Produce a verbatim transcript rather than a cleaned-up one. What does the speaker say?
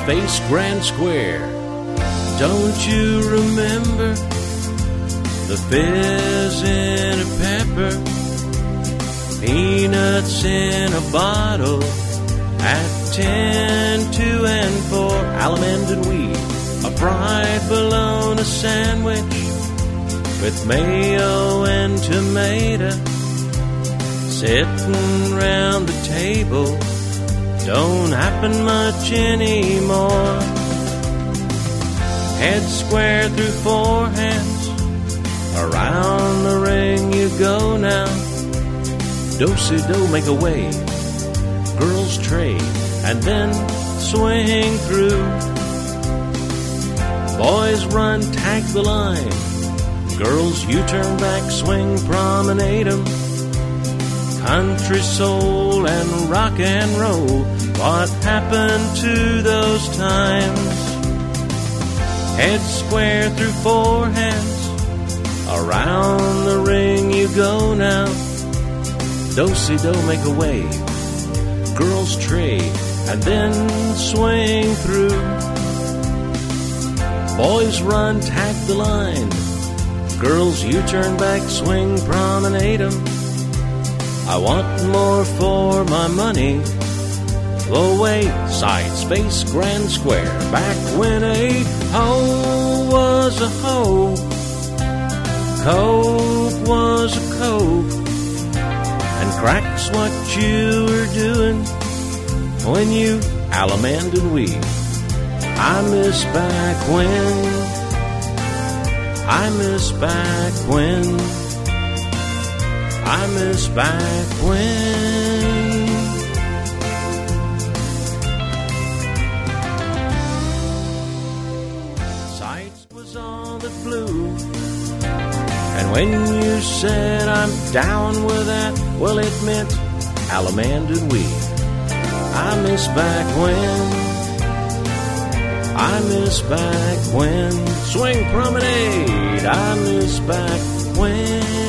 Space Grand Square. Don't you remember the fizz in a pepper, peanuts in a bottle at ten, two, and four, almond and wheat, a fried bologna sandwich with mayo and tomato, sitting round the table don't happen much anymore. Head square through four hands, around the ring you go now. Do-si-do, make a wave, girls trade, and then swing through. Boys run, tag the line, girls you turn back, swing, promenade 'em. Country soul and rock and roll, what happened to those times? Head square through four hands, around the ring you go now. Do-si-do, make a wave, girls trade, and then swing through. Boys run, tag the line, girls you turn back, swing, promenade 'em. I want more for my money. The Wayside Space Grand Square, back when a hoe was a hoe, Coke was a Coke, and crack's what you were doing when you allemande and weed. I miss back when, I miss back when, I miss back when. Sights was all that flew, and when you said I'm down with that, well, it meant allemande and weed. I miss back when, I miss back when, swing promenade, I miss back when.